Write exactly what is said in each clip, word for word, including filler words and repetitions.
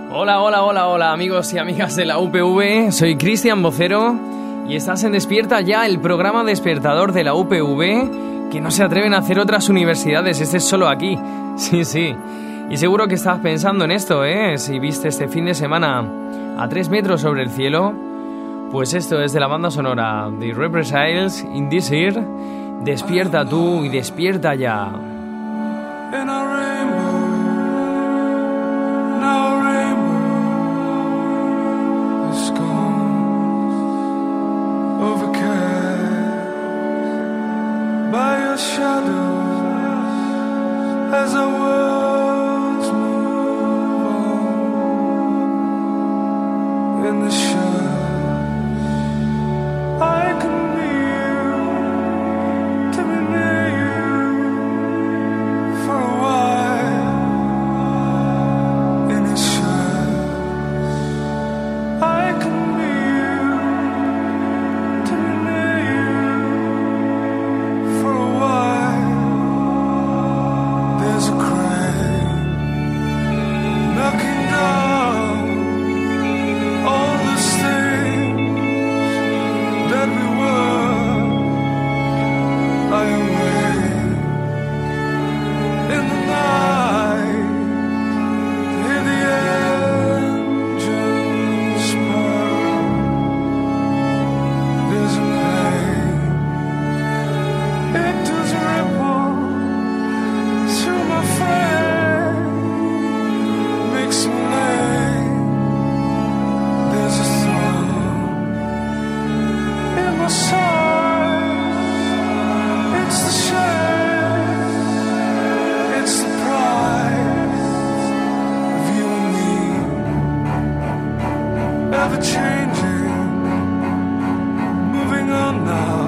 Hola, hola, hola, hola amigos y amigas de la U P V, soy Cristian Vocero y estás en Despierta Ya, el programa despertador de la U P V que no se atreven a hacer otras universidades, este es solo aquí, sí, sí. Y seguro que estás pensando en esto, ¿eh? Si viste este fin de semana a tres metros sobre el cielo, pues esto es de la banda sonora The Reptiles in This Year. Despierta tú y despierta ya. As our worlds move on in the shadows, I can be you, to be near you for a while. In the shadows, I can be you, to be near you for a while. There's a crane knocking down all these things that we were. I am waiting in the night, hear the engines purr. There's a pain, it does ripple through my frame, makes me lame. There's a thorn in my side. It's the shame, it's the price of you and me. Ever changing, moving on now,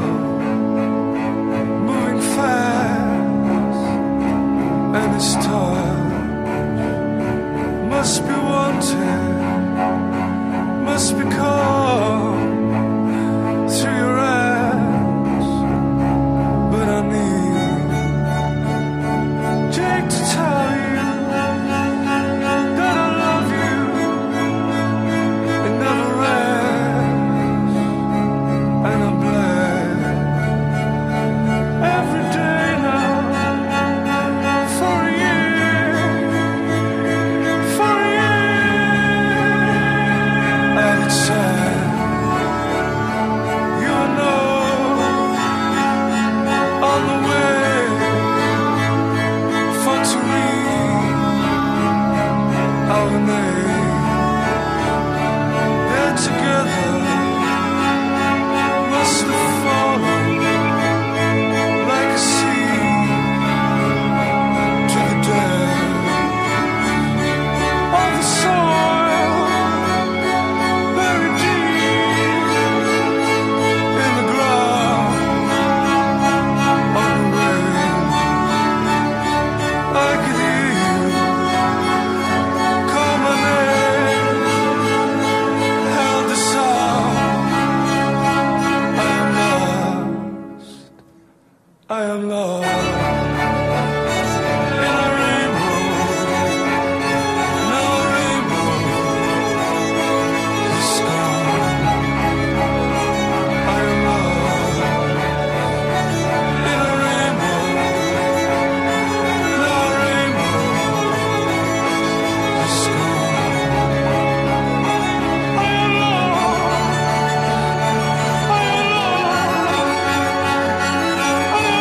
moving fast. And this toil must be wanted, must be called through your eyes. But I need Jake to tell you that I love you. It never ends, and I'm glad every day now. For you, for you, and it's sad, you know, on the way for to read our name. They're together, must have fallen like a seed to the depth of the soil, buried deep in the ground. On the rain, I could hear you call my name, held the sound. I am lost, I am lost. In a rainbow, no rainbow is gone. I am lost. In a rainbow, no rainbow is gone. I am lost. I am lost. I am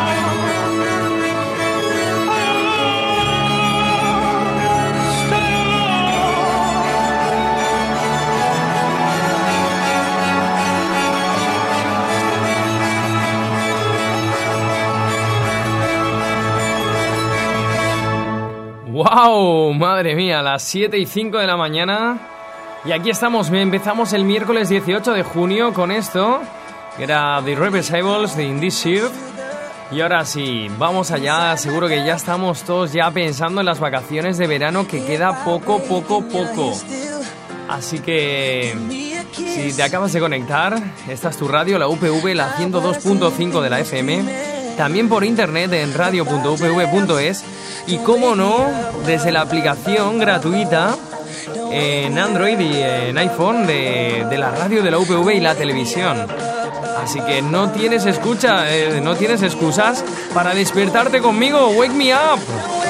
¡Wow! Madre mía, las siete y cinco de la mañana. Y aquí estamos, empezamos el miércoles dieciocho de junio con esto, que era The Reptiles de In This Year. Y ahora sí, vamos allá, seguro que ya estamos todos ya pensando en las vacaciones de verano, que queda poco, poco, poco. Así que, si te acabas de conectar, esta es tu radio, la U P V, la ciento dos punto cinco de la F M, también por internet en radio punto u p v punto es y, como no, desde la aplicación gratuita en Android y en iPhone de, de la radio, de la U P V y la televisión. Así que no tienes escucha, eh, no tienes excusas para despertarte conmigo. Wake me up.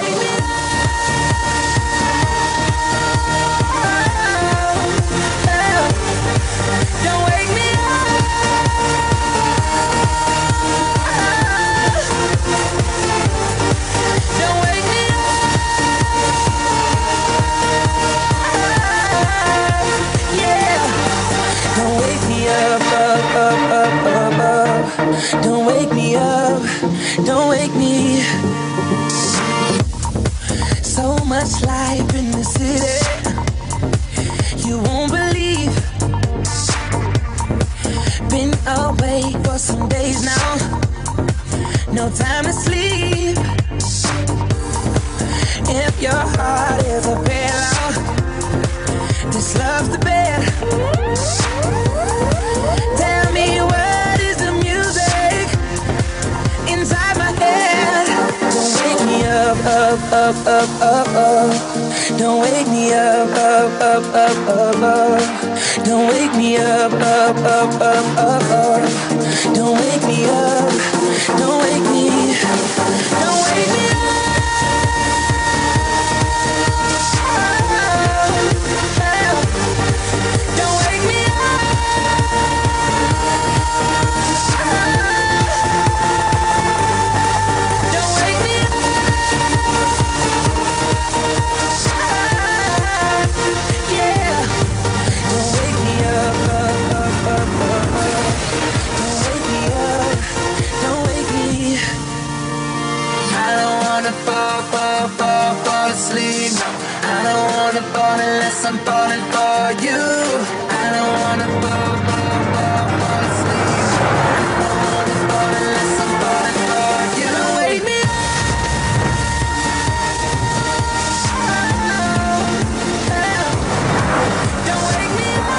Don't wake me up, don't wake me. So much life in the city, you won't believe. Been away for some days now, no time to sleep. If your heart is a pillow, this love's the bed. Tell me what is the music inside my head. Don't wake me up, up, up, up, up, up. Don't wake me up, up, up, up, up, up. Don't wake me up, up, up, up, up, up. Don't wake me up, don't wake me, don't wake me up. Sleep. No, I don't wanna fall unless I'm falling for you. I don't wanna fall, fall, fall, fall asleep. I don't wanna fall unless I'm falling for you. Don't wake me up. Don't wake me up.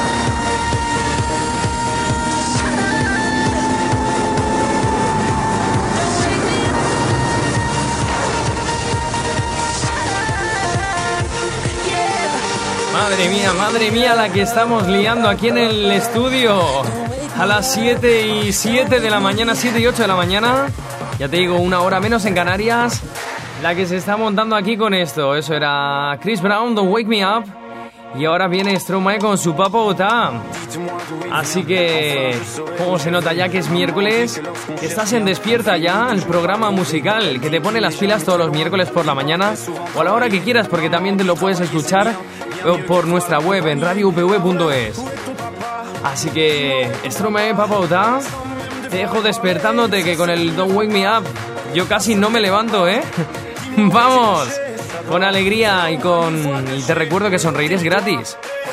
Madre mía, madre mía, la que estamos liando aquí en el estudio. A las siete y siete de la mañana, siete y ocho de la mañana. Ya te digo, una hora menos en Canarias. La que se está montando aquí con esto. Eso era Chris Brown, Don't Wake Me Up. Y ahora viene Stromae con su Papa Ota. Así que, como se nota ya que es miércoles, que estás en Despierta Ya, el programa musical que te pone las pilas todos los miércoles por la mañana o a la hora que quieras, porque también te lo puedes escuchar por nuestra web en radio u p v punto es. Así que, Stromae, Papa Ota, te dejo despertándote, que con el Don't Wake Me Up yo casi no me levanto, ¿eh? ¡Vamos! Con alegría y con... Y te recuerdo que sonreír es gratis.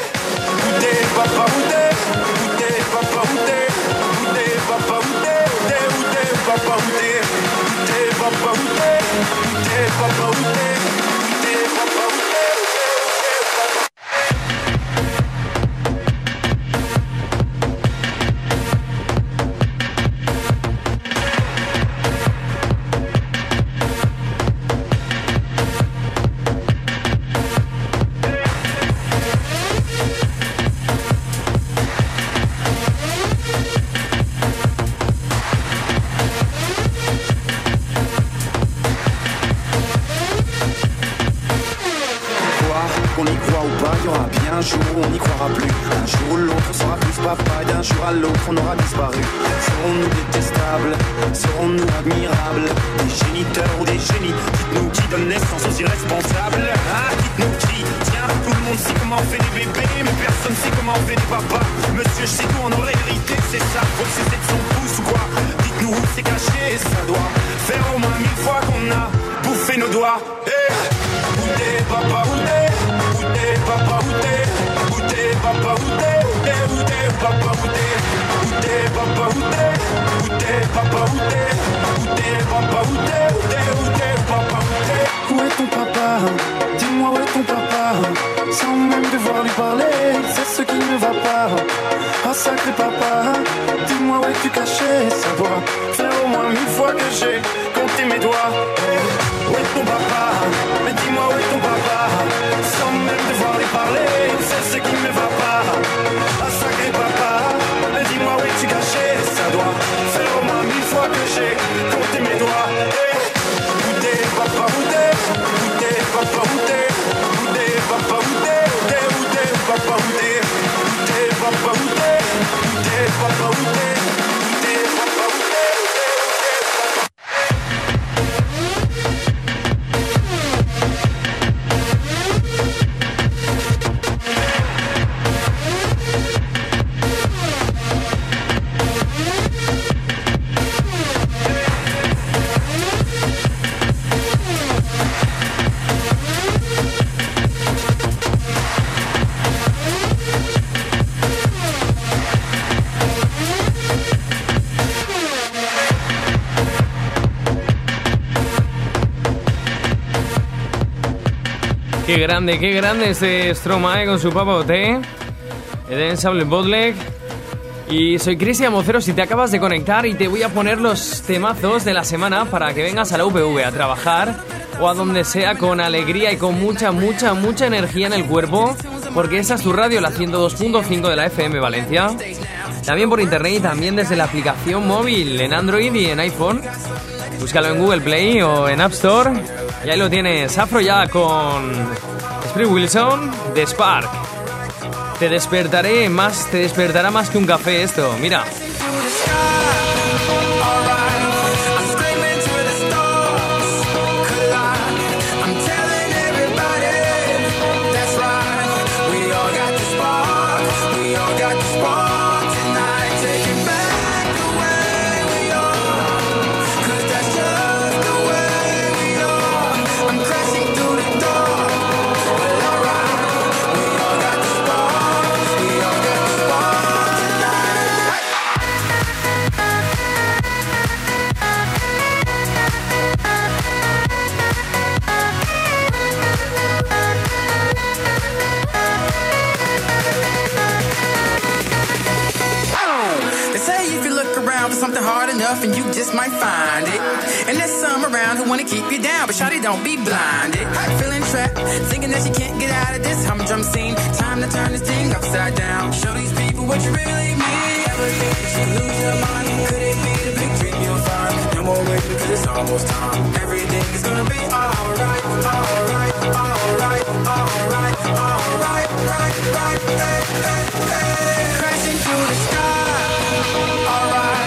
Un jour on n'y croira plus, un jour ou l'autre on sera plus papa, d'un jour à l'autre on aura disparu. Serons-nous détestables, serons-nous admirables, des géniteurs ou des génies? Dites-nous qui donne naissance aux irresponsables. Ah, dites-nous qui, tiens, tout le monde sait comment on fait des bébés, mais personne sait comment on fait des papas. Monsieur, je sais tout, on aurait hérité, c'est ça, faut que c'est de son pouce ou quoi? Dites-nous où c'est caché, ça doit faire au moins mille fois qu'on a bouffé nos doigts. Hey, où t'es, papa, où t'es? Où t'es, papa, où t'es? Où t'es, papa, où t'es? Où t'es, où t'es, papa, où t'es? Où t'es, papa, où t'es? Où t'es, papa, où t'es? Où t'es, papa, où t'es? Où t'es, où t'es, papa, où t'es? Où est ton papa? Dis-moi où est ton papa? Sans même devoir lui parler, c'est ce qui ne va pas. Oh sacré papa, dis-moi où es-tu caché? Ça doit faire au moins mille fois que j'ai compté mes doigts. Hey, où est ton papa? Mais dis-moi où est ton papa? Sans même devoir lui parler. Qué grande, qué grande este Stromae con su papote. Eden Sable Bodleg. Y soy Cristian Mocero, si te acabas de conectar, y te voy a poner los temazos de la semana para que vengas a la U P V a trabajar o a donde sea con alegría y con mucha, mucha, mucha energía en el cuerpo, porque esta es tu radio, la ciento dos punto cinco de la F M Valencia. También por internet y también desde la aplicación móvil en Android y en iPhone. Búscalo en Google Play o en App Store. Y ahí lo tienes, Afro ya con Spring Wilson de Spark. Te despertaré más, te despertará más que un café esto, mira. And you just might find it. And there's some around who wanna keep you down, but shawty, don't be blinded. Feeling trapped, thinking that you can't get out of this humdrum scene. Time to turn this thing upside down. Show these people what you really mean. Ever think that you lose your mind? Could it be the big dream you'll find? No more waiting because it's almost time. Everything is gonna be alright, alright, alright, alright, alright, right, right, hey, hey, hey. Crashing through the sky, alright.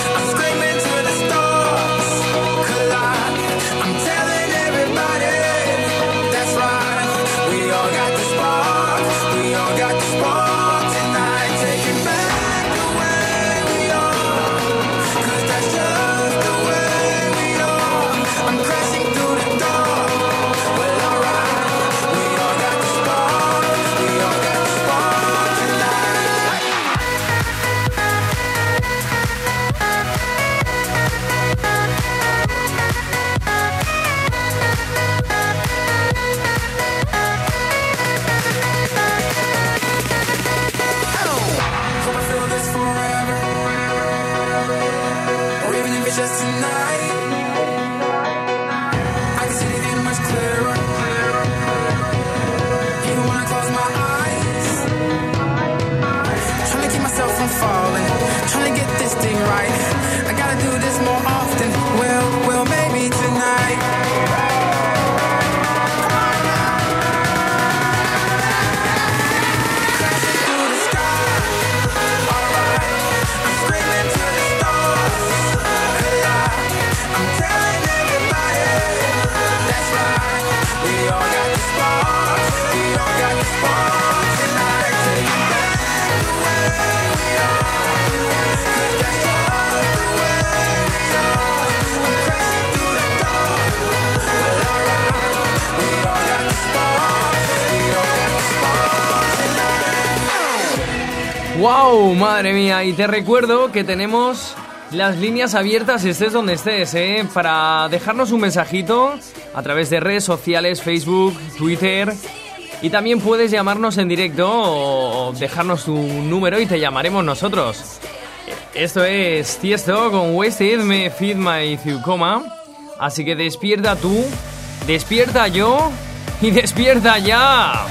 ¡Wow! Madre mía, y te recuerdo que tenemos las líneas abiertas, estés donde estés, ¿eh? Para dejarnos un mensajito a través de redes sociales, Facebook, Twitter, y también puedes llamarnos en directo o dejarnos tu número y te llamaremos nosotros. Esto es Tiesto con Wasted, Me Feed My Coma, así que despierta tú, despierta yo y despierta ya.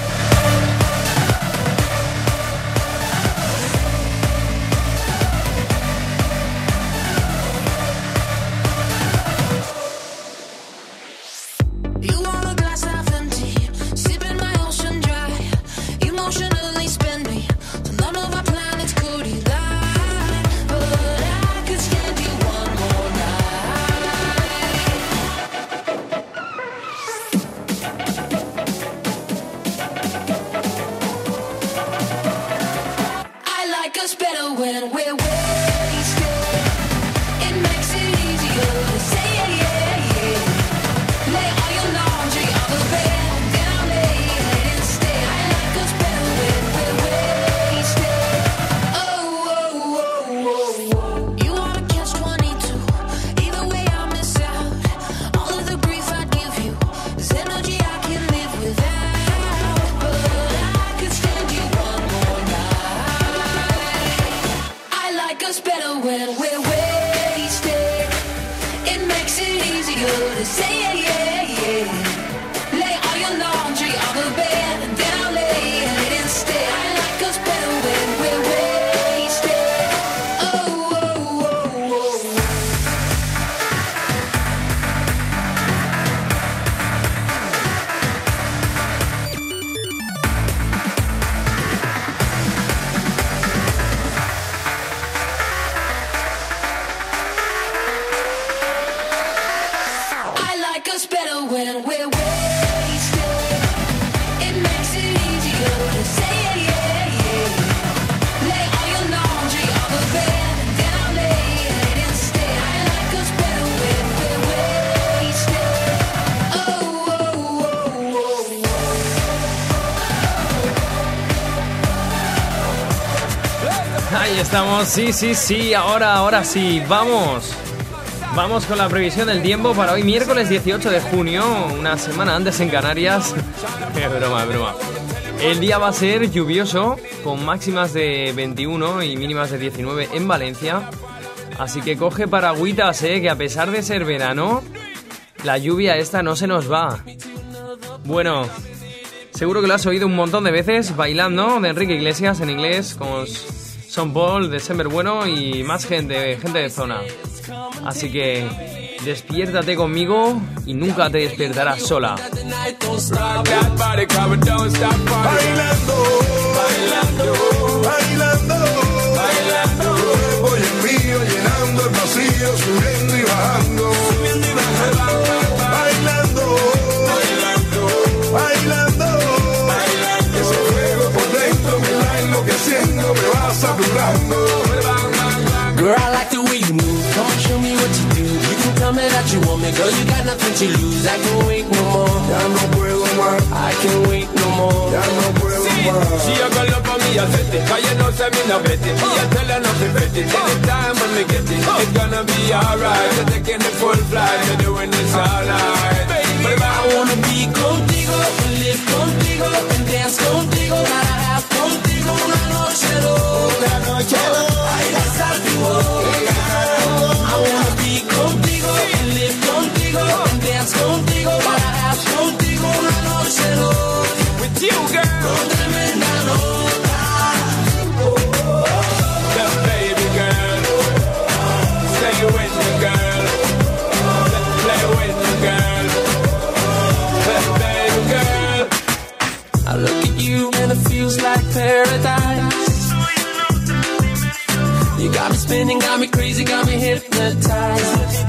Ahí estamos, sí, sí, sí, ahora, ahora sí, vamos. Vamos con la previsión del tiempo para hoy, miércoles dieciocho de junio, una semana antes en Canarias. Es broma, es broma. El día va a ser lluvioso, con máximas de veintiuno y mínimas de diecinueve en Valencia. Así que coge paragüitas, eh, que a pesar de ser verano, la lluvia esta no se nos va. Bueno, seguro que lo has oído un montón de veces, Bailando, de Enrique Iglesias en inglés, con Sean Paul, December Bueno y más gente, gente de zona. Así que despiértate conmigo y nunca te despertarás sola. Bailando, bailando, bailando, bailando. Voy en mío llenando el vacío, subiendo y bajando. Bailando, bailando, bailando. Ese fuego por dentro me va enloqueciendo, me va saturando. Girl, I like the way you move. Come on, show me what you do. You can tell me that you want me. Girl, you got nothing to lose. I can't wait no more. Ya no puedo más. I can't wait no more. Ya no puedo más. She a girl up on me, I set it. Cause you know, say me no bet it. Me a tell her not to bet it. Anytime when me get it, it's gonna be alright. We're taking the full flight. We're doing this all night. But I wanna be contigo, live contigo, and dance contigo. Gotta have contigo una noche loca, noche loca. Ay, besar tu boca. I wanna be contigo, live contigo, and dance contigo. Gotta have contigo una noche loca. with you, girl. Con tremenda nota. The baby girl. Stay with me, girl. Play with me, girl. The baby girl. I look at you and it feels like paradise. You got me spinning, got me crazy, got me hypnotized.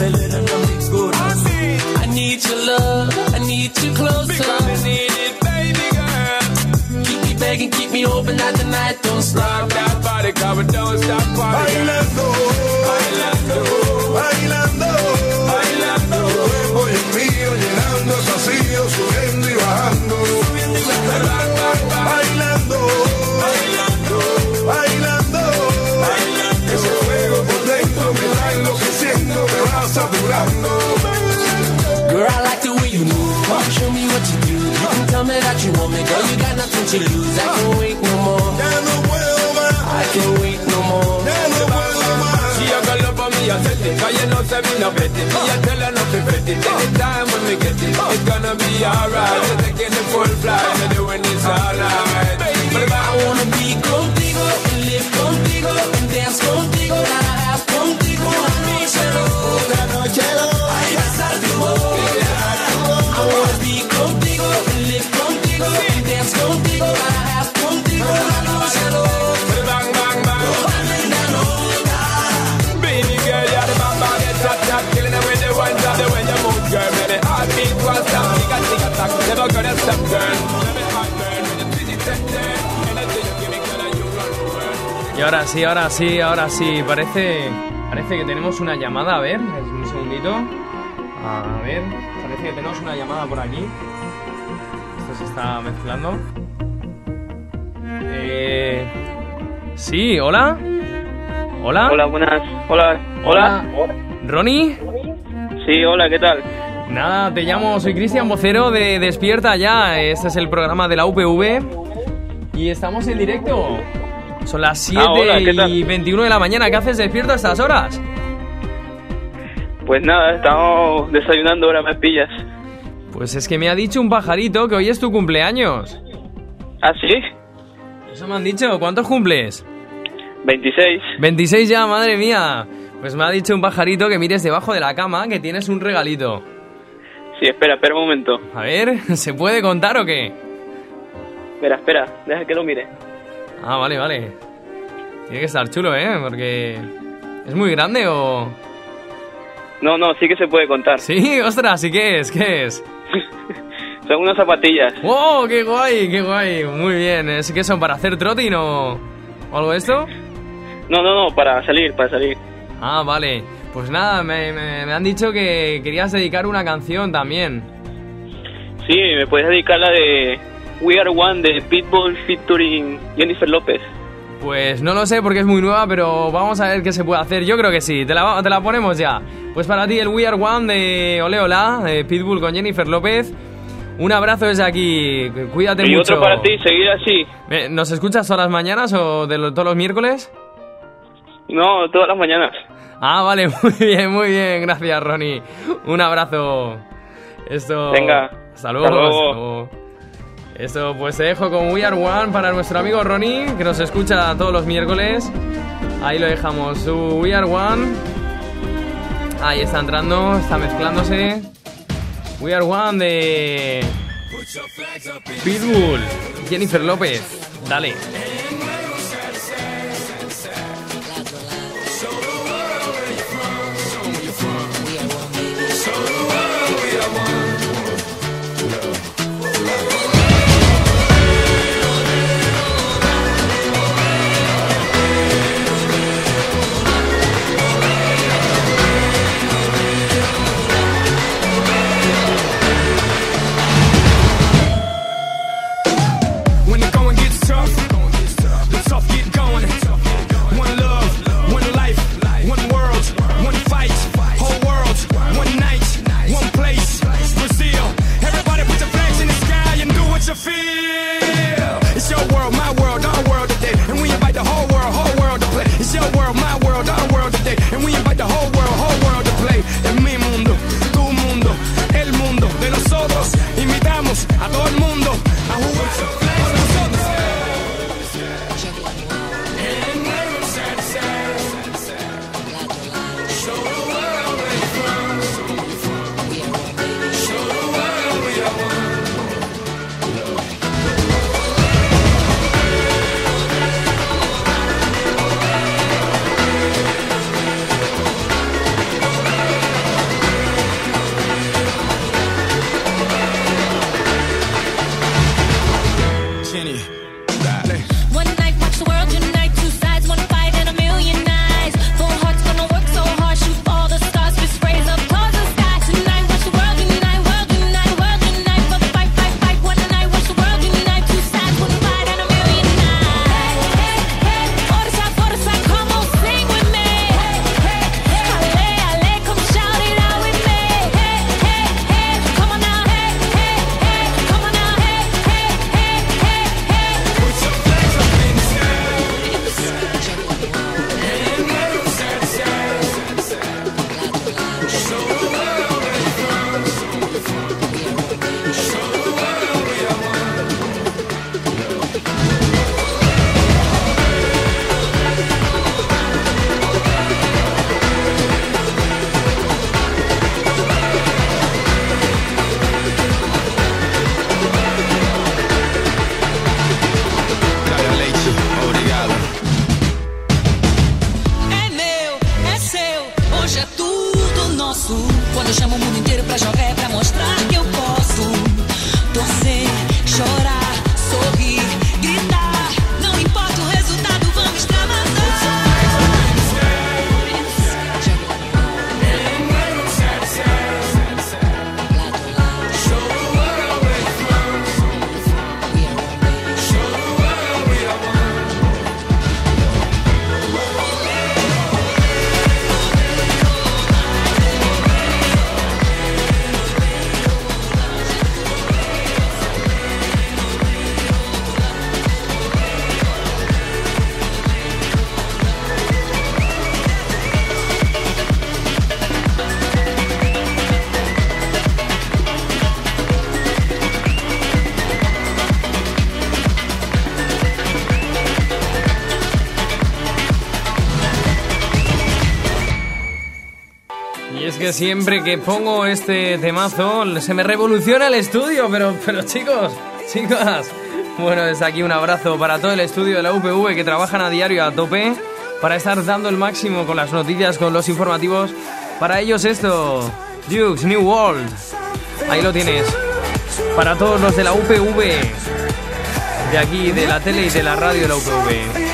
I need your love, I need you closer. I need it, baby girl. Keep me begging, keep me open, that the night don't stop. Rock that body, cover, don't stop party. Bailando, bailando, bailando, bailando. Voy en mío llenando el vacío, subiendo y bajando. Bailando, bailando, bailando. Ese fuego por dentro me va enloqueciendo, me va saturando. Girl, I like the way you move. Come on, show me what you do. You can tell me that you want me, girl. You got nothing to lose. I can't wait no more. Ya no puedo más, I can't wait no more. ya no puedo más. She a girl up on me, I set it. Cause you know, say me no bet it. Me a tell her not to bet it. Anytime when we get it, it's gonna be alright. We're taking the full flight. We're doing this all night. But I wanna be contigo, live contigo, and dance contigo. Gotta have contigo una noche loca, noche loca. Ay, besar tu boca. I wanna be contigo, live contigo, and dance contigo. Gotta have contigo una noche loca. bang, bang, bang. Tremenda nota. Baby girl, you're the bang, bang. It's hot, hot. Killing it with the one drop. The way you move, girl. Make the heartbeat won't stop. Tick a tick a tack. Never gonna stop, girl. Let me hot, girl. When you twist it, turn, turn. Anything you give me, girl, and you run, run. Y ahora sí, ahora sí, ahora sí. Parece, parece que tenemos una llamada. A ver, un segundito. A ver, parece que tenemos una llamada por aquí. Esto se está mezclando. Eh, sí, hola. Hola. Hola, buenas. Hola. Hola. ¿Ronnie? Sí, hola, ¿qué tal? Nada, te llamo, soy Cristian, vocero de Despierta Ya. Este es el programa de la U P V y estamos en directo. Son las siete Ah, hola, ¿qué tal? y veintiuno de la mañana. ¿Qué haces despierto a estas horas? Pues nada, estamos desayunando, ahora me pillas. Pues es que me ha dicho un pajarito que hoy es tu cumpleaños. ¿Ah, sí? Eso me han dicho. ¿Cuántos cumples? veintiséis. veintiséis ya, madre mía. Pues me ha dicho un pajarito que mires debajo de la cama que tienes un regalito. Sí, espera, espera un momento. A ver, ¿se puede contar o qué? Espera, espera, deja que lo mire. Ah, vale, vale. Tiene que estar chulo, ¿eh? Porque... ¿es muy grande o...? No, no, sí que se puede contar. Sí, ostras, ¿y qué es? ¿Qué es? Son unas zapatillas. ¡Oh, qué guay, qué guay! Muy bien. ¿Es que son para hacer trotting o, o algo de esto? No, no, no, para salir, para salir. Ah, vale. Pues nada, me, me, me han dicho que querías dedicar una canción también. Sí, me puedes dedicar la de We Are One de Pitbull featuring Jennifer López. Pues no lo sé porque es muy nueva, pero vamos a ver qué se puede hacer. Yo creo que sí, te la, te la ponemos ya. Pues para ti el We Are One de Ole Ola, de Pitbull con Jennifer López. Un abrazo desde aquí, cuídate y mucho. Y otro para ti, seguir así. ¿Nos escuchas todas las mañanas o de lo, todos los miércoles? No, todas las mañanas. Ah, vale, muy bien, muy bien, gracias Ronnie. Un abrazo. Esto... Venga, hasta luego. hasta luego. Hasta luego. Esto pues te dejo con We Are One para nuestro amigo Ronnie, que nos escucha todos los miércoles. Ahí lo dejamos, su We Are One. Ahí está entrando, está mezclándose. We Are One de Pitbull, Jennifer López. Dale. Que siempre que pongo este temazo se me revoluciona el estudio, pero, pero chicos, chicas, bueno, desde aquí un abrazo para todo el estudio de la U P V que trabajan a diario a tope para estar dando el máximo con las noticias, con los informativos. Para ellos esto, Duke's New World, ahí lo tienes. Para todos los de la U P V, de aquí, de la tele y de la radio de la U P V.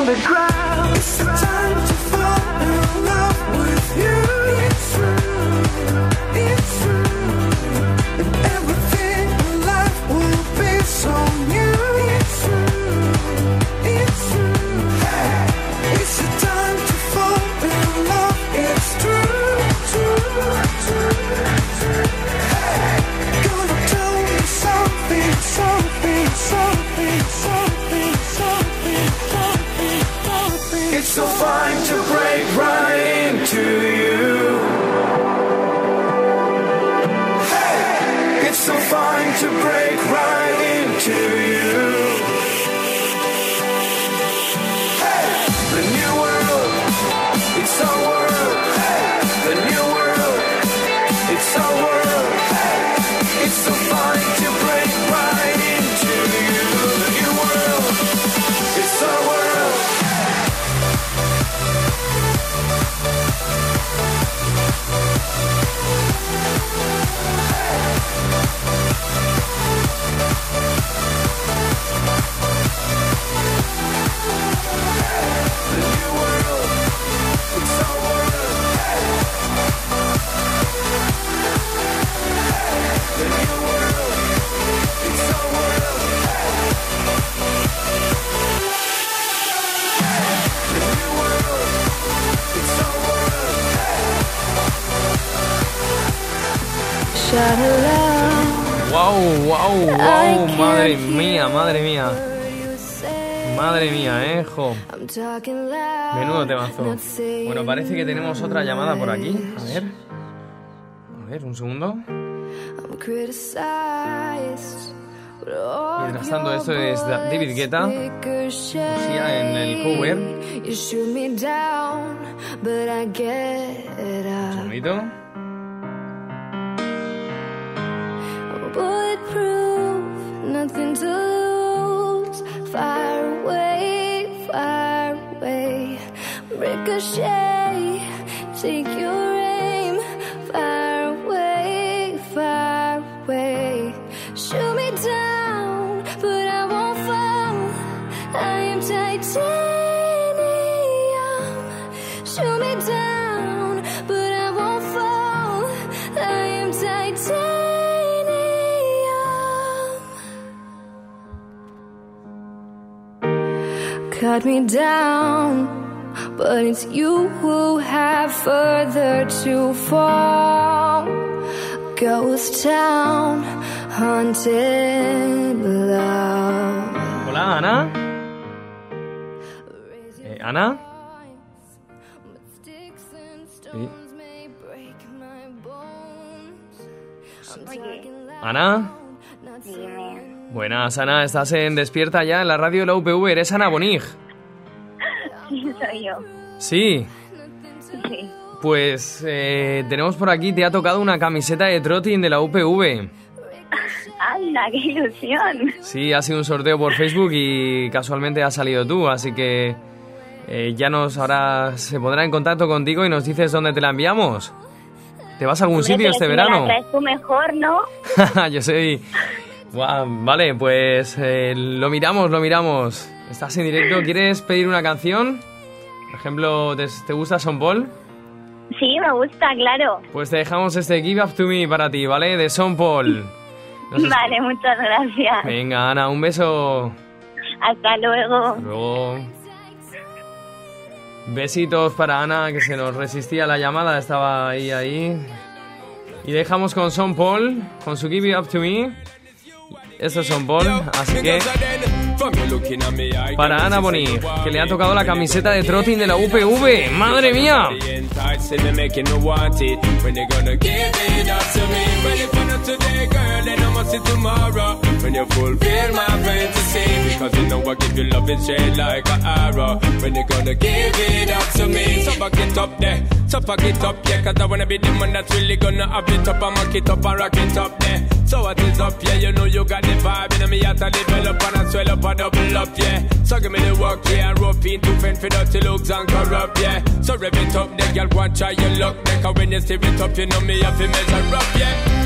on the ground. It's the time to fall in love with you. It's true, it's true. And everything in life will be so new. It's true, it's true. Hey, it's the time to fall in love. It's true, true, true, true. Hey, gonna tell me something, something, something, something, something, something, something. It's so fine to break right into you. Hey, it's so fine to break right into you. Hey, the new world, it's our world. Hey, the new world, it's our world. Hey, it's so fine to break right into you. The new world, it's our world. The new world, it's our world. The new world, it's our world. The new world, it's our world. Wow, wow, wow, madre mía, madre mía. Madre mía, eh, jo. Menudo temazo. Bueno, parece que tenemos otra llamada por aquí. A ver. A ver, un segundo. Mientras tanto, esto es David Guetta. Lucía en el cover. Un segundito. Bulletproof, nothing to lose. Far away, far away. Ricochet, take your aim. Far away, far away. Shoot me down, but I won't fall. I am titanium. Shoot me down, but I won't fall. I am titanium. Cut me down, but it's you who have further to fall. Ghost town, haunted love. Hola, Ana. Eh, ¿Ana? Sí. Oye, ¿Ana? dime. Buenas, Ana. Estás en Despierta Ya en la radio de la U P V. ¿Eres Ana Bonig? Sí, soy yo. Sí. Sí. Pues eh, tenemos por aquí, te ha tocado una camiseta de trotting de la U P V. ¡Anda, qué ilusión! Sí, ha sido un sorteo por Facebook y casualmente has salido tú, así que eh, ya nos ahora se pondrá en contacto contigo y nos dices dónde te la enviamos. ¿Te vas a algún Hombre, sitio pero este si verano? Me la traes tú mejor, ¿no? Yo soy... Guau, vale, pues eh, lo miramos, lo miramos. Estás en directo, ¿quieres pedir una canción? Por ejemplo, ¿te, te gusta Sean Paul? Sí, me gusta, claro. Pues te dejamos este Give Up To Me para ti, ¿vale? De Sean Paul. Nos Vale, muchas gracias. Venga, Ana, un beso. Hasta luego. Hasta luego. Besitos para Ana, que se nos resistía a la llamada, estaba ahí, ahí. Y dejamos con Sean Paul, con su Give It Up To Me. Esto es Sean Paul, así que... Para Ana Bonig, que le ha tocado la camiseta de trotting de la U P V. ¡Madre mía! So what is up, yeah, you know you got the vibe. And me at a level up and I swell up and double up, yeah. So give me the work, yeah, and rope in to fend for dirty looks and corrupt, yeah. So rev it up, then girl, go and try your luck. Then cause when you steer it up, you know me have to measure up, yeah.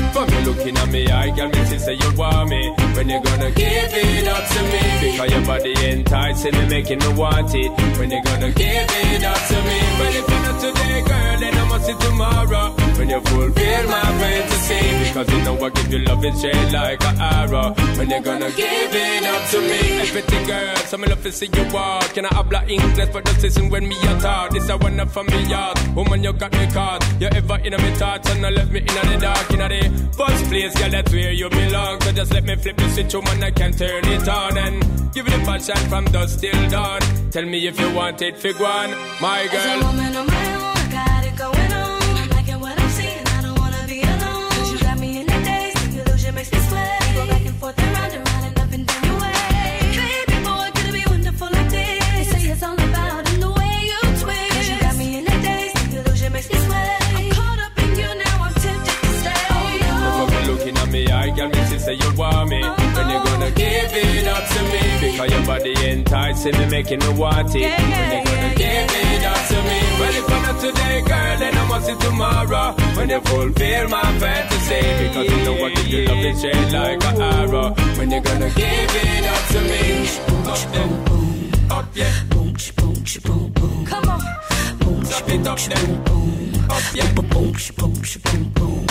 From you looking at me, I can miss it, say you want me. When you gonna give it up to me? Because your body enticing me, making me want it. When you gonna give it up to me? Well, if you're not today, girl, then I must see tomorrow. When you fulfill my fantasy, because you know I give you love and straight like an arrow. When you gonna give it up to me? Everything, girl, so me love to see you walk. Can I habla English, but just listen when me a talk. This a one up from me yard. Woman, you got me caught. You ever in my thoughts and I left me in the dark. In the first place, girl, that's where you belong. So just let me flip the switch, woman, I can turn it on. And give it a passion from dusk till dawn. Tell me if you want it, fig one, my girl. As a woman on my own, I got it going on. I'm liking what I'm seeing, I don't wanna be alone. Cause you got me in the days, the illusion makes me sweat. We go back and forth and round and round and up and down your way. Baby boy, could it be wonderful like this? They say it's all about in the way you twist. Cause you got me in the days, the illusion makes me sweat. I'm caught up in you now, I'm tempted to stay. Oh, no. Looking at me, I can miss it, say you want me. When you gonna give it up to me? Because your body enticing me, making me want it. Yeah, when you gonna yeah, give it up to me? Well, if I'm not today, girl, then I must see tomorrow. When you fulfill my fantasy, because you know I give you love and straight like an arrow. When you gonna give it up to me? Up there, up yeah, boom, boom, boom, boom. Come on, boom, up it up there, up yeah, boom, boom, boom, boom.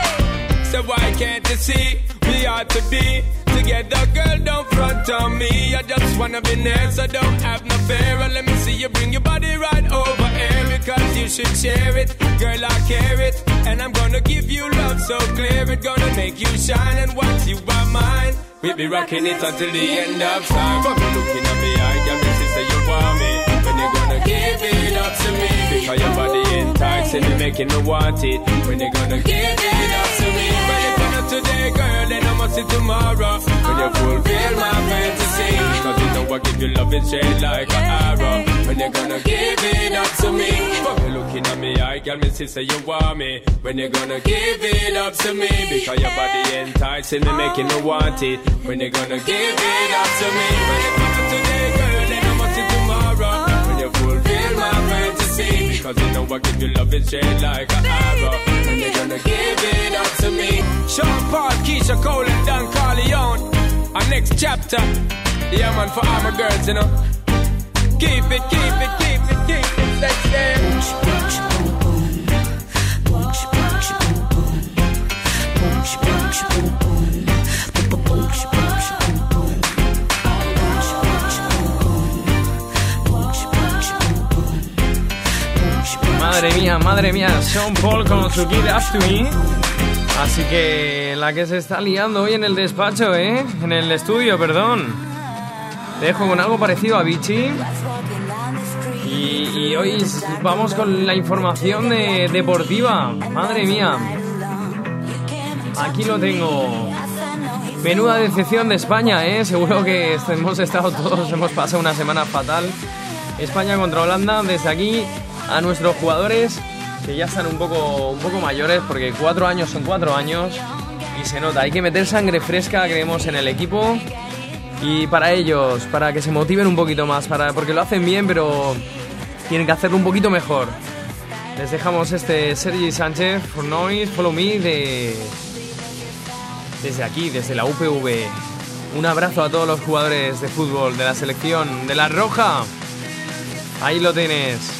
So why can't you see we ought to be together, girl, don't front on me. I just wanna be near, so don't have no fear. And let me see you bring your body right over here. Because you should share it, girl, I care it. And I'm gonna give you love so clear. It's gonna make you shine, and once you are mine, we'll be rocking it until the end of time. But you're looking at me, I can miss it, say you want me. When you gonna give it up to me? Because your body enticing me, making me want it. When you gonna give it up to me? Well, if I'm not today, girl, then I must see tomorrow. When you fulfill my fantasy, because you know I give you love and straight like an arrow. When you gonna give it up to me? But you're looking at me, I can miss it, say you want me. When you gonna give it up to me? Because your body enticing me, making me want it. When you gonna give it up to me? Well, if I'm not today, girl, then I must see tomorrow. When you fulfill my fantasy, because you know I give you love and straight like an arrow. When you gonna give it up to me? Sean Paul, Keisha Cole and Don Corleone. Our next chapter, yeah man, for all my girls, you know. Keep it, keep it, keep it, keep it, let's Madre mía, madre mía, Sean Paul con su Give Up To Me. Así que la que se está liando hoy en el despacho, ¿eh? En el estudio, perdón. Te dejo con algo parecido a Vichy. Y, y hoy vamos con la información de, deportiva. Madre mía. Aquí lo tengo. Menuda decepción de España, ¿eh? Seguro que hemos estado todos, hemos pasado una semana fatal. España contra Holanda. Desde aquí a nuestros jugadores, que ya están un poco, un poco mayores, porque cuatro años son cuatro años y se nota, hay que meter sangre fresca, creemos, en el equipo, y para ellos, para que se motiven un poquito más, para, porque lo hacen bien, pero tienen que hacerlo un poquito mejor. Les dejamos este Sergi Sánchez, For Noise, Follow Me, de, desde aquí, desde la U P V. Un abrazo a todos los jugadores de fútbol de la selección de La Roja. Ahí lo tienes.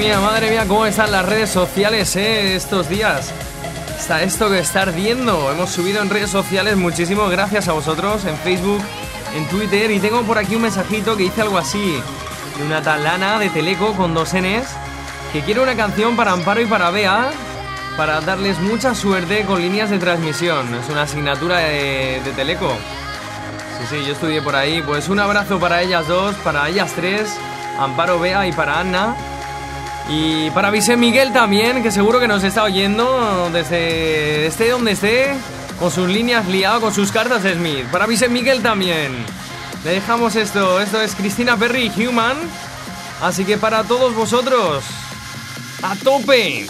mía, madre mía, cómo están las redes sociales, eh, estos días. Está esto que está ardiendo. Hemos subido en redes sociales muchísimo, gracias a vosotros, en Facebook, en Twitter. Y tengo por aquí un mensajito que dice algo así, de una tal Lana de Teleco con dos Ns, que quiere una canción para Amparo y para Bea, para darles mucha suerte con líneas de transmisión. Es una asignatura de, de Teleco. Sí, sí, yo estudié por ahí. Pues un abrazo para ellas dos, para ellas tres, Amparo, Bea y para Ana. Y para Vicente Miguel también, que seguro que nos está oyendo desde esté donde esté, con sus líneas liado, con sus cartas de Smith. Para Vicente Miguel también. Le dejamos esto. Esto es Christina Perri, Human. Así que para todos vosotros, ¡a tope!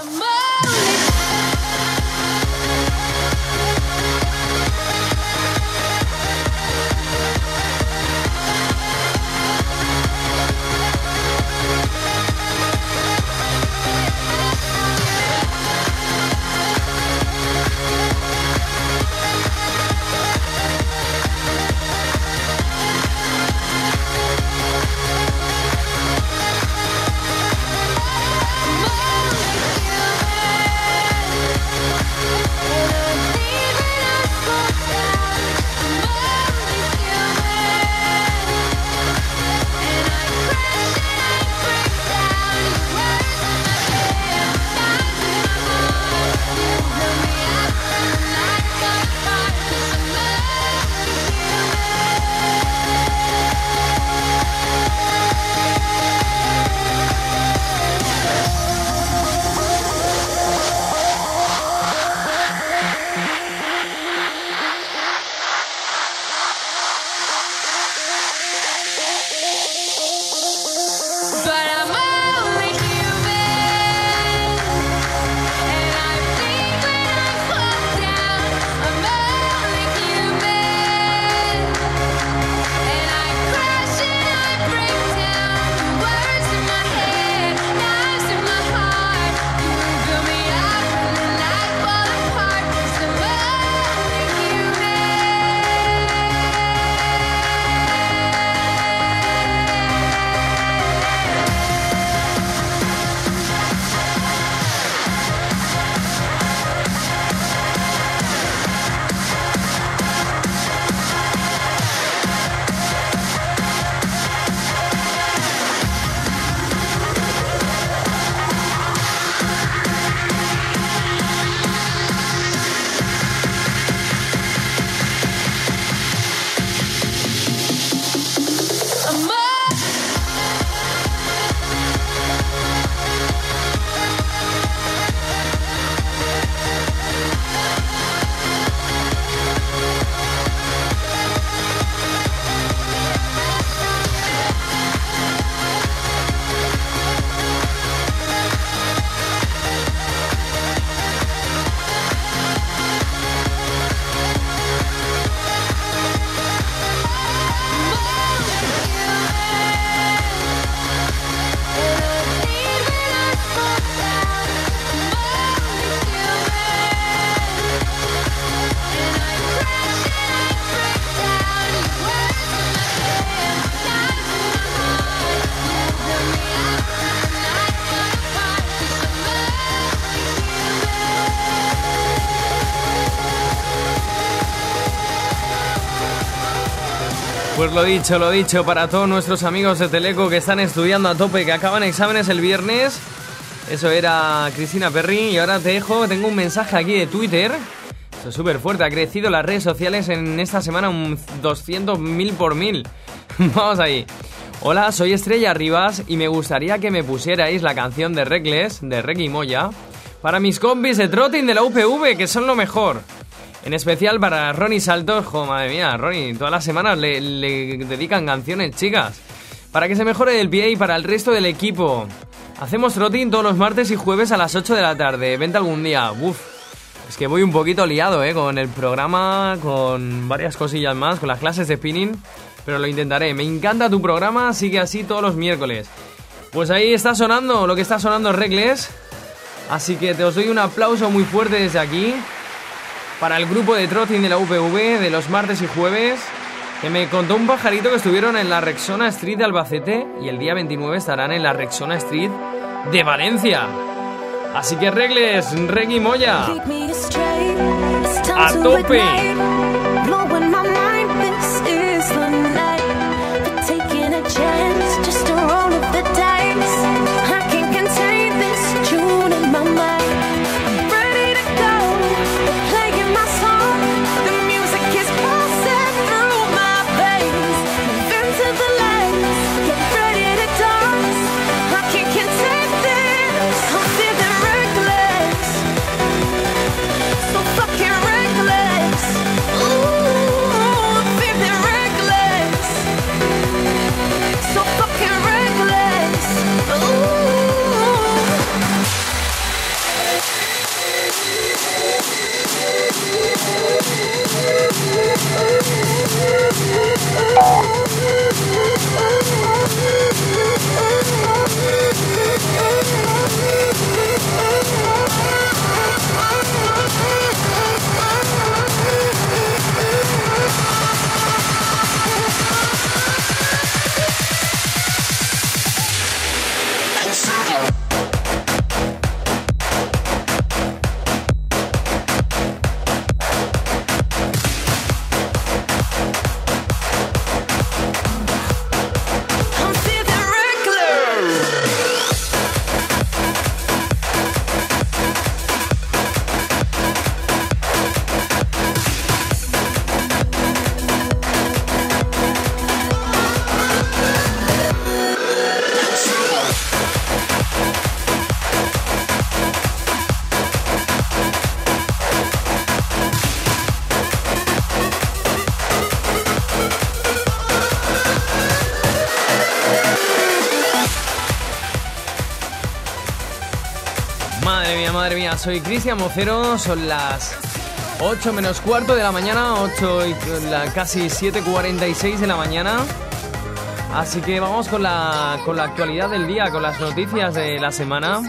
Pues lo dicho, lo dicho, para todos nuestros amigos de Teleco que están estudiando a tope, que acaban exámenes el viernes. Eso era Christina Perri. Y ahora te dejo, tengo un mensaje aquí de Twitter. Esto es súper fuerte, ha crecido las redes sociales en esta semana un doscientos mil por mil. Vamos ahí. Hola, soy Estrella Rivas y me gustaría que me pusierais la canción de Reckless, de Requi Moya, para mis compis de Trotting de la U P V, que son lo mejor. En especial para Ronnie Saltos. Jo, madre mía, Ronnie, todas las semanas le, le dedican canciones, chicas. Para que se mejore el pie y para el resto del equipo. Hacemos trotting todos los martes y jueves a las ocho de la tarde. Vente algún día. Uf, es que voy un poquito liado, eh, con el programa, con varias cosillas más, con las clases de spinning. Pero lo intentaré. Me encanta tu programa, sigue así todos los miércoles. Pues ahí está sonando, lo que está sonando es Reckless. Así que te os doy un aplauso muy fuerte desde aquí para el grupo de trotting de la U P V de los martes y jueves, que me contó un pajarito que estuvieron en la Rexona Street de Albacete y el día veintinueve estarán en la Rexona Street de Valencia. Así que regles, Reggae Moya. A tope. Madre mía, soy Cristian Mocero, son las ocho menos cuarto de la mañana, ocho y la, casi siete cuarenta y seis de la mañana. Así que vamos con la, con la actualidad del día, con las noticias de la semana.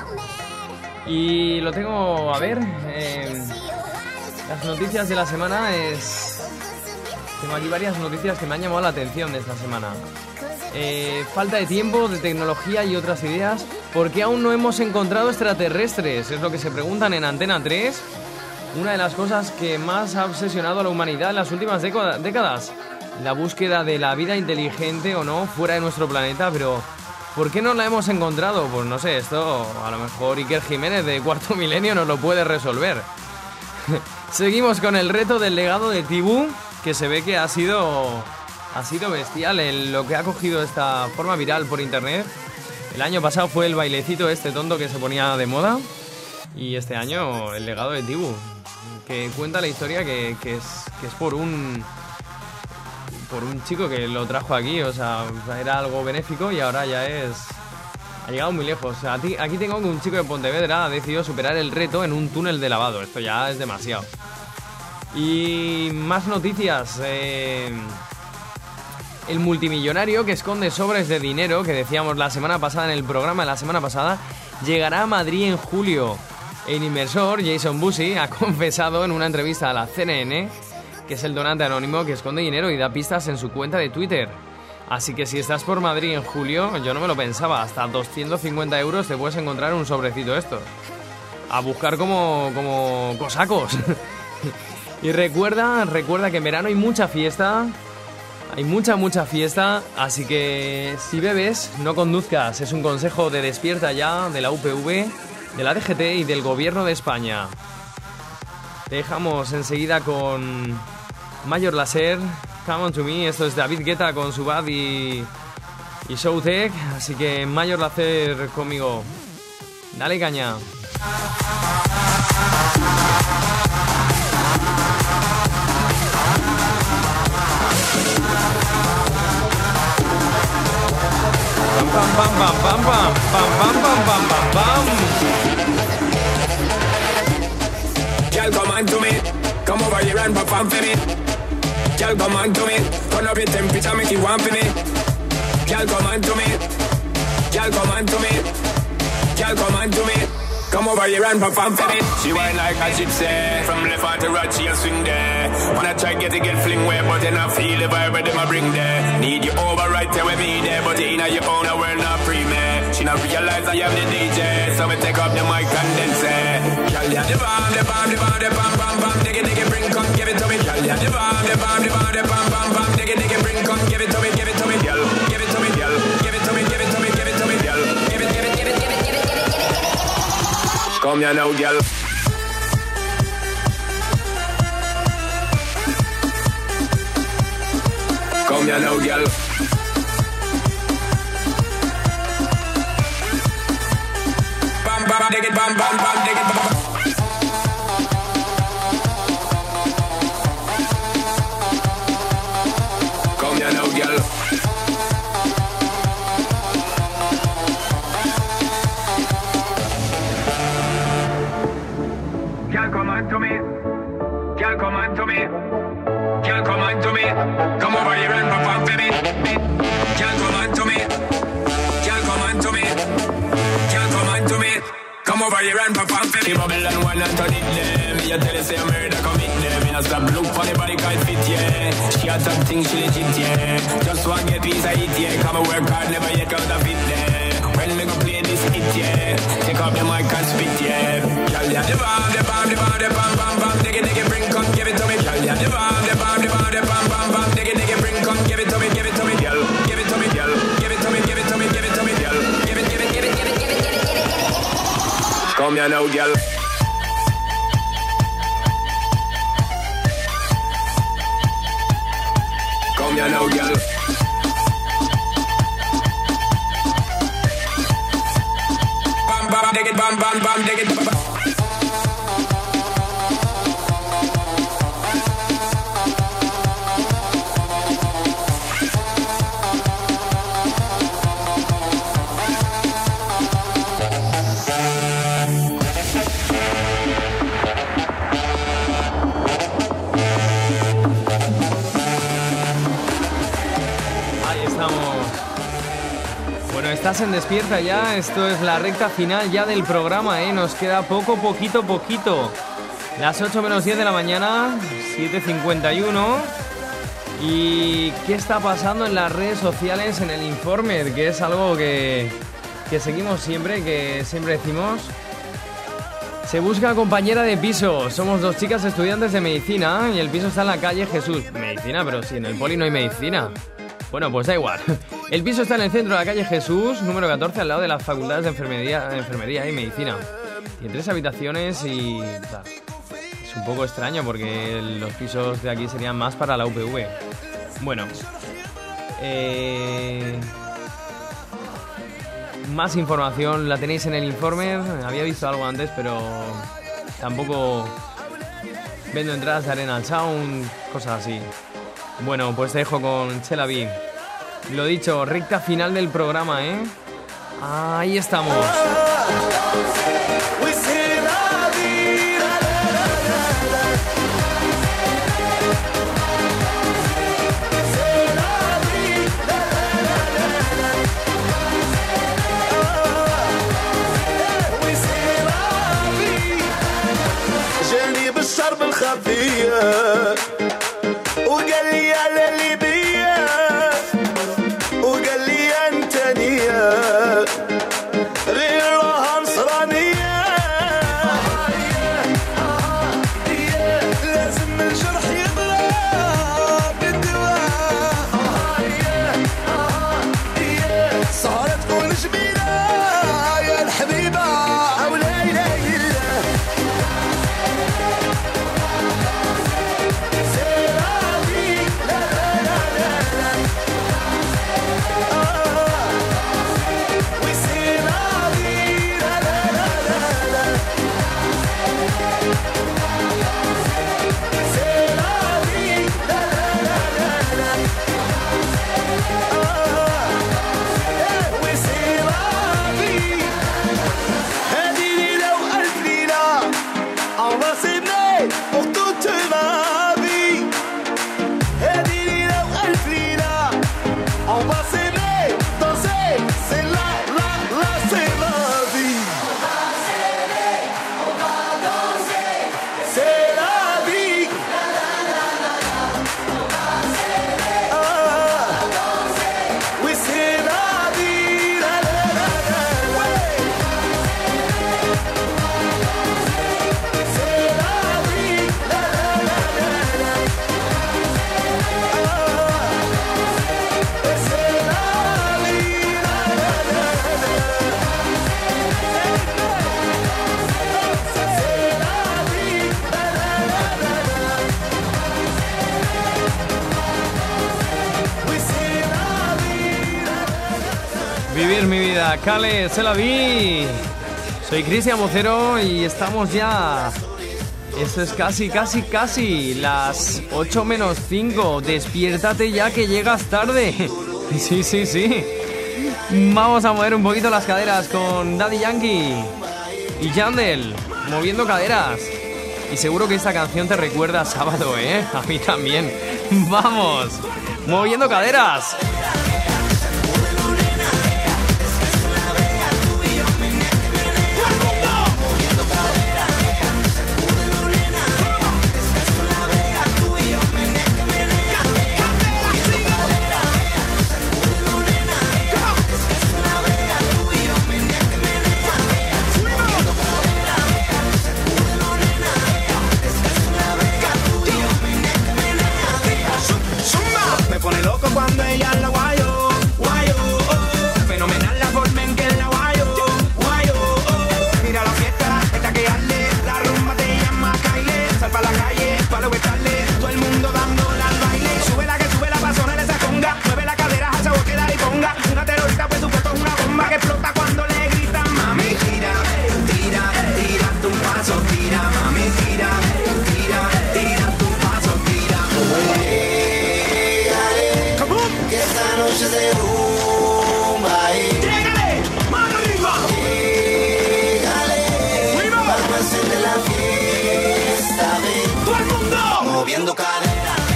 Y lo tengo, a ver, eh, las noticias de la semana es... Tengo aquí varias noticias que me han llamado la atención de esta semana. Eh, falta de tiempo, de tecnología y otras ideas. ¿Por qué aún no hemos encontrado extraterrestres? Es lo que se preguntan en Antena tres. Una de las cosas que más ha obsesionado a la humanidad en las últimas décadas. La búsqueda de la vida inteligente o no fuera de nuestro planeta, pero ¿por qué no la hemos encontrado? Pues no sé, esto a lo mejor Iker Jiménez de Cuarto Milenio nos lo puede resolver. Seguimos con el reto del legado de Tibú, que se ve que ha sido... Ha sido bestial el, lo que ha cogido esta forma viral por internet. El año pasado fue el bailecito este tonto que se ponía de moda. Y este año el legado de Tibú, que cuenta la historia que, que, es, que es por un por un chico que lo trajo aquí. O sea, era algo benéfico y ahora ya es... Ha llegado muy lejos. O sea, aquí tengo que un chico de Pontevedra ha decidido superar el reto en un túnel de lavado. Esto ya es demasiado. Y más noticias... Eh... El multimillonario que esconde sobres de dinero, que decíamos la semana pasada en el programa, la semana pasada, llegará a Madrid en julio. El inversor, Jason Busy, ha confesado en una entrevista a la C N N que es el donante anónimo que esconde dinero y da pistas en su cuenta de Twitter. Así que si estás por Madrid en julio, yo no me lo pensaba, hasta doscientos cincuenta euros te puedes encontrar un sobrecito esto. A buscar como, como cosacos. Y recuerda, recuerda que en verano hay mucha fiesta... Hay mucha, mucha fiesta, así que si bebes, no conduzcas. Es un consejo de Despierta Ya, de la U P V, de la D G T y del Gobierno de España. Te dejamos enseguida con Major Lazer, Come On To Me. Esto es David Guetta con Subad y, y Showtech. Así que Major Lazer conmigo. Dale caña. Pam pam pam pam pam pam pam pam pam pam pam. Girl, come on to me, come over here and perform for me. Girl, come on to me, turn up your temperature, make you want for me. Girl, come on to me, girl, come on to me, girl, come on to me. Come over here and perform for me. She whine like a gypsy, from left out to right, she'll swing there. Wanna try get to get fling where, but then I feel the vibe that them I bring there. Need you over right there with me there, but in your own world not free, man. she not realize I am the D J. So me take up the mic and then say, girl, yeah, the bomb, the bomb, the bomb, the bomb, bomb, bomb, diggy, diggy, bring, come, give it to me, girl, yeah, the bomb, the bomb, the bomb, the bomb, bomb, bomb, diggy, diggy, bring, come, give it to me, give it to me, girl, give it to me, girl, give it to me, give it to me, give it to me, girl, give it, give it, give it, give it, give it, give it, give it. Come here now, girl. Come here now, girl. Bam, bam, dig it, bam, bam, bam, dig it, bam. Come here now, girl. Girl, come on to me. Girl, come on to me. Girl, come on to me. Come over here and perform for me. Girl, come on to me. Girl, come on to me. Girl, come on to me. Come over here and perform for me. She bubble and one and turn it there. Me a tell you say a murder commit there. Me not stop look for the body can't fit, yeah. She a top thing, she legit, yeah. Just one get piece of it, yeah. Come and work hard, never yet got a fit there. When me go play this hit, yeah. Take up the mic and spit, yeah. Girl, yeah, the bomb, the bomb, the bomb, the bomb, bomb, bomb. Diggy, diggy, bring, come, give it to me. Girl, yeah, the bomb, the bomb, the bomb, the bomb, bomb, bomb. Diggy, diggy, bring, come, give it to me, give it to me, girl. Give it to me, girl. Give it to me, give it to me, give it to me, girl. Give it, give it, give it, give it, give it, give it, give it. Come here now, girl. Come here now, girl. Bam, bam, dig it, bam, bam, bam, dig it, bam, bam. Estás en Despierta ya, esto es la recta final ya del programa, ¿eh? Nos queda poco, poquito, poquito. Las ocho menos diez de la mañana, siete cincuenta y uno. ¿Y qué está pasando en las redes sociales en el Informer? Que es algo que, que seguimos siempre, que siempre decimos. Se busca compañera de piso. Somos dos chicas estudiantes de medicina y el piso está en la calle Jesús. Medicina, pero si en el poli no hay medicina. Bueno, pues da igual. El piso está en el centro de la calle Jesús, número catorce, al lado de las facultades de enfermería, enfermería y medicina. Tiene tres habitaciones y... O sea, es un poco extraño porque los pisos de aquí serían más para la U P V. Bueno. Eh... Más información la tenéis en el Informer. Había visto algo antes, pero tampoco vendo entradas de Arena Sound, cosas así. Bueno, pues te dejo con Chela B. Lo dicho, recta final del programa, ¿eh? Ahí estamos. جاني بالشرب الخفيه وقال لي على ليبيا وقال لي انت نيه غير راها نصرانيه لازم الجرح يضرب بالدواء صارت تكون جميله يا الحبيبه او لا اله الا mi vida. Cale, se la vi. Soy Cristian Vocero y estamos ya... Esto es casi, casi, casi las ocho menos cinco. Despiértate ya que llegas tarde. Sí, sí, sí. Vamos a mover un poquito las caderas con Daddy Yankee y Yandel, moviendo caderas. Y seguro que esta canción te recuerda a sábado, ¿eh? A mí también. ¡Vamos! ¡Moviendo caderas! Cuando ella la guayo, guayo, oh. Fenomenal la forma en que la guayo, guayo, oh. Mira la fiesta, esta que arde, la rumba te llama Kyle. Sal pa' la calle, pa' lo que tarde, todo el mundo dándola al baile. Sube la que sube la pa' sonar esa conga, mueve la cadera, hacha vos que dar y ponga. Una terrorista pues su cuerpo es una bomba que explota cuando le gritan mami. Tira, tira, tira tu paso, tira, mami, tira, tira, tira tu paso, tira, oh. Esta noche de rumba, eh. ¡Llégale! ¡Mano arriba! Llégale, ¡Viva! vamos a hacerle la fiesta, ven. ¡Todo el mundo! Moviendo cadera.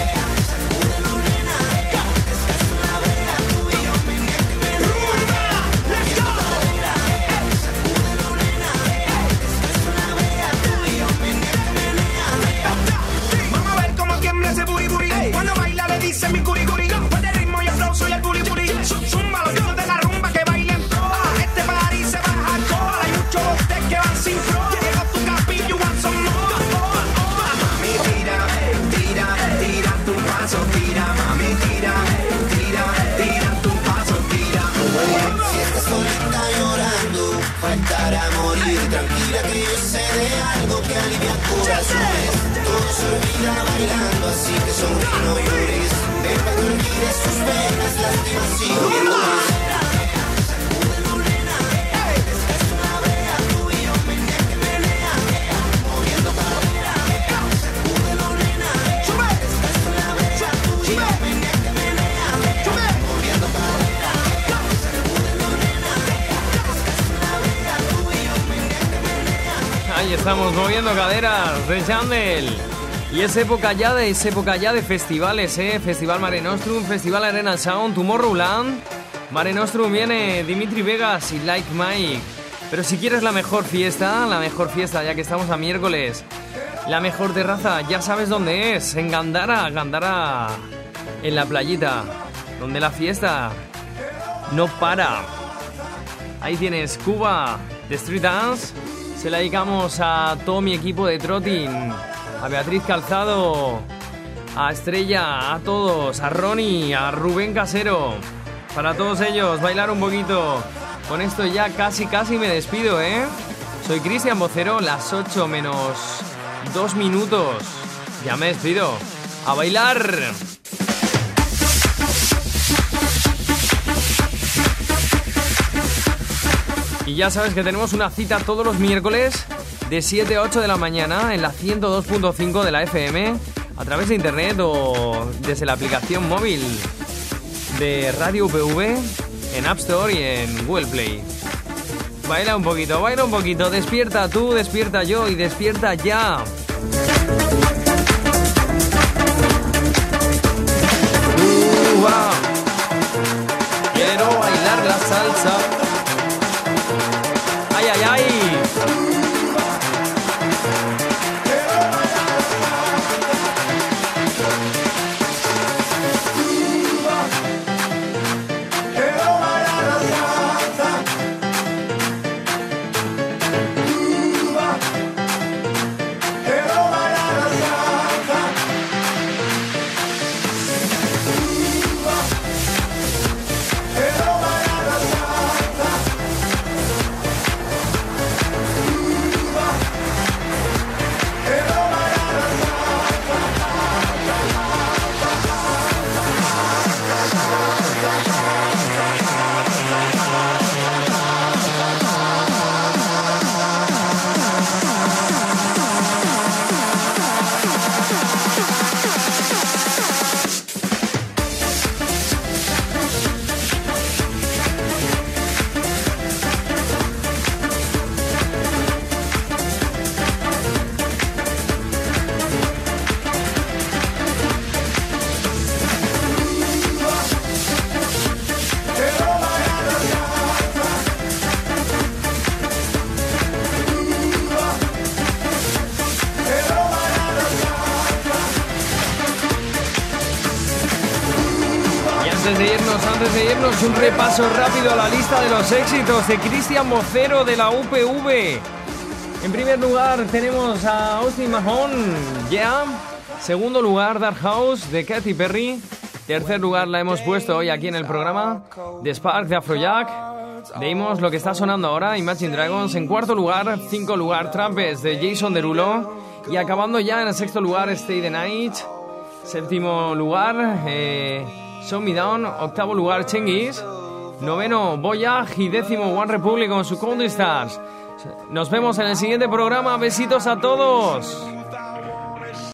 Vamos a ver cómo tiembla ese buri buri. Cuando baila le dicen mi curi curi. Soy el buri buri, zumba los niños de la rumba que bailen proa. Este party se baja cola, hay muchos botes que van sin pro. Llegó tu capillo, you want some more. Mami, tira, tira, tira tu paso, tira, mami, tira, tira, tira tu paso, tira. Si estás solita llorando, faltará morir. Tranquila que yo sé de algo que alivia corazones. Todo se olvida bailando, así que sonríe, no llores. Ven pa' que olvides sus penas, lástimas y dolores. Ahí estamos moviendo caderas de Yandel. Y es época ya de, es época ya de festivales, ¿eh? Festival Mare Nostrum, Festival Arena Sound, Tomorrowland. Mare Nostrum viene Dimitri Vegas y Like Mike. Pero si quieres la mejor fiesta, la mejor fiesta, ya que estamos a miércoles, la mejor terraza, ya sabes dónde es, en Gandara, Gandara, en la playita, donde la fiesta no para. Ahí tienes Cuba de Street Dance. Se la dedicamos a todo mi equipo de trotting, a Beatriz Calzado, a Estrella, a todos, a Ronnie, a Rubén Casero. Para todos ellos, bailar un poquito. Con esto ya casi casi me despido, ¿eh? Soy Cristian Vocero, las ocho menos dos minutos. Ya me despido. ¡A bailar! Y ya sabes que tenemos una cita todos los miércoles de siete a ocho de la mañana en la ciento dos punto cinco de la F M, a través de internet o desde la aplicación móvil de Radio U P V en App Store y en Google Play. Baila un poquito, baila un poquito, despierta tú, despierta yo y despierta ya. Uh, wow. Quiero bailar la salsa. Ay, ay, ay. antes de irnos, antes de irnos, un repaso rápido a la lista de los éxitos de Cristian Vocero de la U P V. En primer lugar tenemos a Austin Mahone, Yeah. Segundo lugar, Dark House de Katy Perry. Tercer lugar la hemos puesto hoy aquí en el programa, The Spark de Afrojack. Leímos lo que está sonando ahora, Imagine Dragons. En cuarto lugar, cinco lugar, Trampes de Jason Derulo. Y acabando ya en el sexto lugar, Stay the Night. Séptimo lugar, eh, Show Me Down. Octavo lugar, Cengiz. Noveno, Voyage. Y décimo, One Republic con su Cold Stars. Nos vemos en el siguiente programa. Besitos a todos.